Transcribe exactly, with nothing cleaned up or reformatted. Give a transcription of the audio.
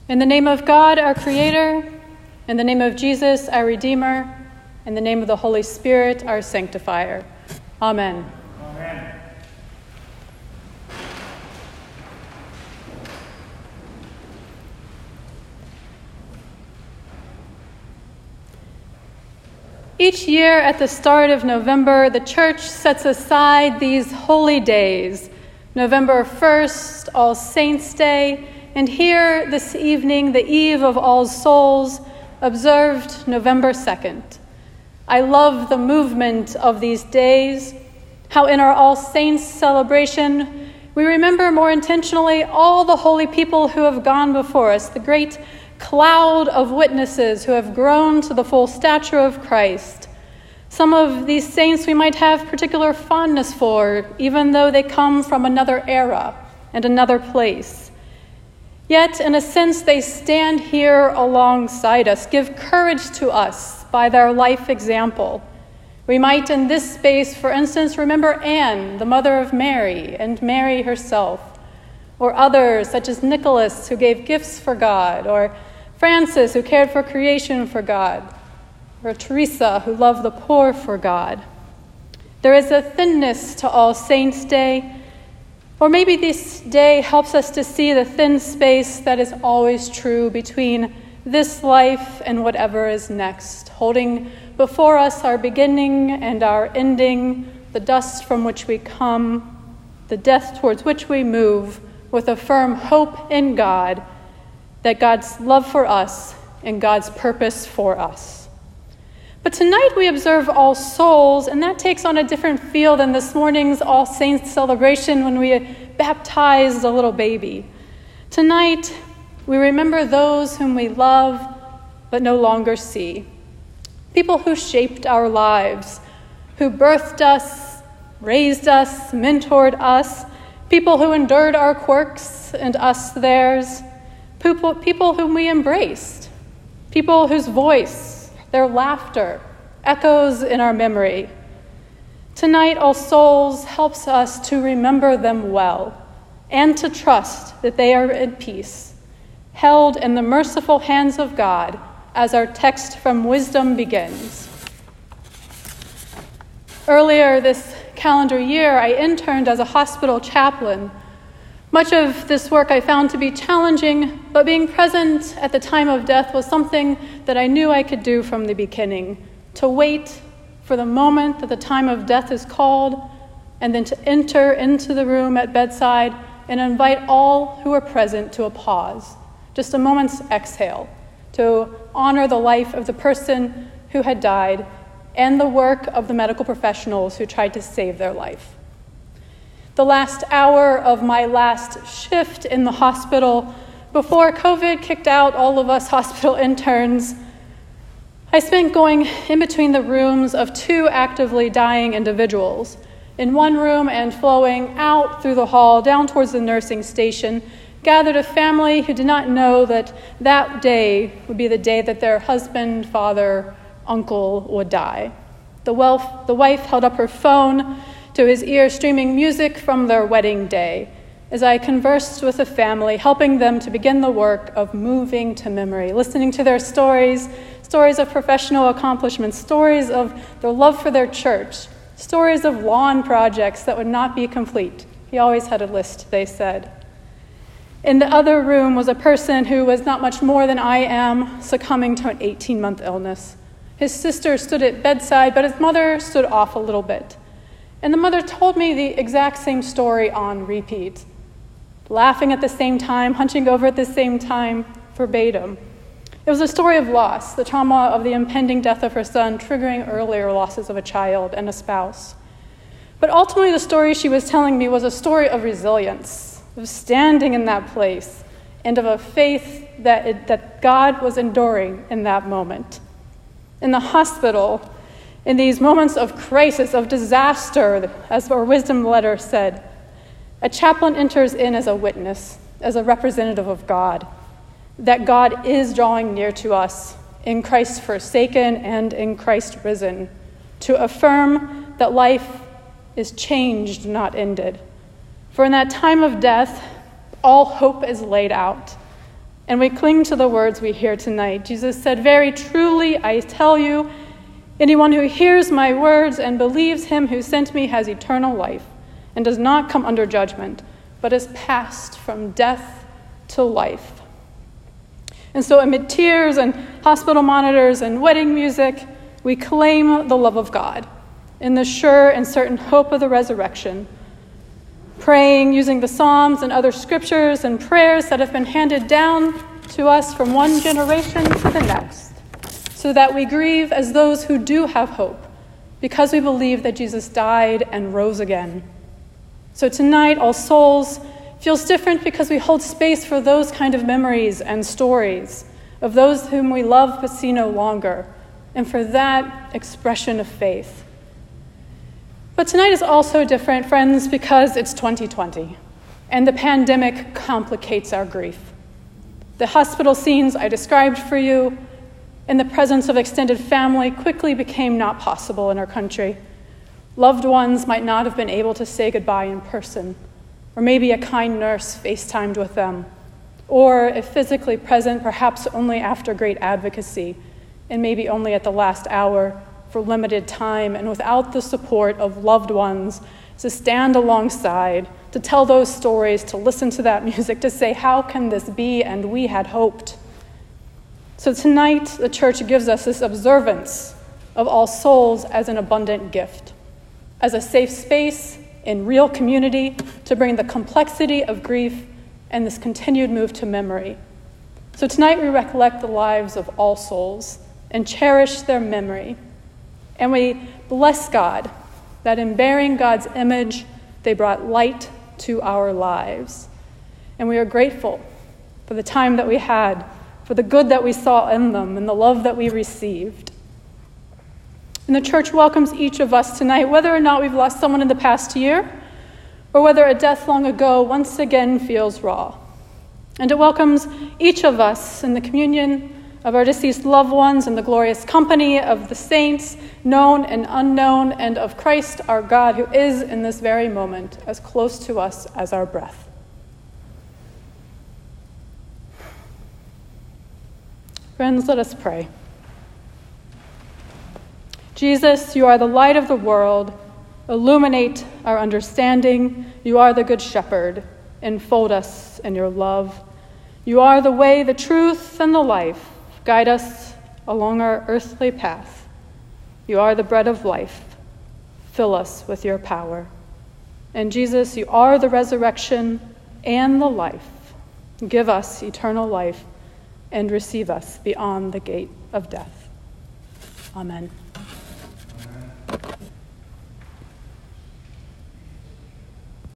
In the name of God, our Creator, in the name of Jesus, our Redeemer, in the name of the Holy Spirit, our Sanctifier. Amen. Amen. Each year at the start of November, the Church sets aside these holy days. November first, All Saints' Day, and here this evening, the Eve of All Souls, observed November second. I love the movement of these days, how in our All Saints celebration, we remember more intentionally all the holy people who have gone before us, the great cloud of witnesses who have grown to the full stature of Christ. Some of these saints we might have particular fondness for, even though they come from another era and another place. Yet, in a sense, they stand here alongside us, give courage to us by their life example. We might, in this space, for instance, remember Anne, the mother of Mary, and Mary herself, or others, such as Nicholas, who gave gifts for God, or Francis, who cared for creation for God, or Teresa, who loved the poor for God. There is a thinness to All Saints' Day, or maybe this day helps us to see the thin space that is always true between this life and whatever is next, holding before us our beginning and our ending, the dust from which we come, the death towards which we move, with a firm hope in God, that God's love for us and God's purpose for us. But tonight we observe All Souls, and that takes on a different feel than this morning's All Saints celebration when we baptized a little baby. Tonight we remember those whom we love but no longer see. People who shaped our lives, who birthed us, raised us, mentored us, people who endured our quirks and us theirs, people, people whom we embraced, people whose voice, their laughter, echoes in our memory. Tonight, All Souls helps us to remember them well and to trust that they are at peace, held in the merciful hands of God, as our text from Wisdom begins. Earlier this calendar year, I interned as a hospital chaplain. Much of this work I found to be challenging, but being present at the time of death was something that I knew I could do from the beginning, to wait for the moment that the time of death is called, and then to enter into the room at bedside and invite all who are present to a pause, just a moment's exhale, to honor the life of the person who had died and the work of the medical professionals who tried to save their life. The last hour of my last shift in the hospital, before COVID kicked out all of us hospital interns, I spent going in between the rooms of two actively dying individuals, in one room and flowing out through the hall down towards the nursing station, gathered a family who did not know that that day would be the day that their husband, father, uncle would die. The, wealth, the wife held up her phone to his ear, streaming music from their wedding day, as I conversed with the family, helping them to begin the work of moving to memory, listening to their stories, stories of professional accomplishments, stories of their love for their church, stories of lawn projects that would not be complete. He always had a list, they said. In the other room was a person who was not much more than I am, succumbing to an eighteen-month illness. His sister stood at bedside, but his mother stood off a little bit. And the mother told me the exact same story on repeat, laughing at the same time, hunching over at the same time, verbatim. It was a story of loss, the trauma of the impending death of her son, triggering earlier losses of a child and a spouse. But ultimately, the story she was telling me was a story of resilience, of standing in that place, and of a faith that, it, that God was enduring in that moment. In the hospital, in these moments of crisis, of disaster, as our wisdom letter said, a chaplain enters in as a witness, as a representative of God, that God is drawing near to us in Christ forsaken and in Christ risen, to affirm that life is changed, not ended. For in that time of death, all hope is laid out, And we cling to the words we hear tonight. Jesus said, "Very truly, I tell you, anyone who hears my words and believes him who sent me has eternal life and does not come under judgment, but is passed from death to life." And so amid tears and hospital monitors and wedding music, we claim the love of God in the sure and certain hope of the resurrection, praying using the Psalms and other scriptures and prayers that have been handed down to us from one generation to the next, so that we grieve as those who do have hope, because we believe that Jesus died and rose again. So tonight, All Souls feels different because we hold space for those kind of memories and stories of those whom we love but see no longer, and for that expression of faith. But tonight is also different, friends, because it's twenty twenty, and the pandemic complicates our grief. The hospital scenes I described for you in the presence of extended family quickly became not possible in our country. Loved ones might not have been able to say goodbye in person, or maybe a kind nurse FaceTimed with them, or if physically present, perhaps only after great advocacy, and maybe only at the last hour for limited time and without the support of loved ones to stand alongside, to tell those stories, to listen to that music, to say, "How can this be?" And we had hoped. So tonight, the church gives us this observance of All Souls as an abundant gift, as a safe space in real community to bring the complexity of grief and this continued move to memory. So tonight we recollect the lives of all souls and cherish their memory. And we bless God that in bearing God's image, they brought light to our lives. And we are grateful for the time that we had, for the good that we saw in them, and the love that we received. And the church welcomes each of us tonight, whether or not we've lost someone in the past year, or whether a death long ago once again feels raw. And it welcomes each of us in the communion of our deceased loved ones and the glorious company of the saints, known and unknown, and of Christ our God, who is in this very moment as close to us as our breath. Friends, let us pray. Jesus, you are the light of the world. Illuminate our understanding. You are the good shepherd. Enfold us in your love. You are the way, the truth, and the life. Guide us along our earthly path. You are the bread of life. Fill us with your power. And Jesus, you are the resurrection and the life. Give us eternal life and receive us beyond the gate of death. Amen.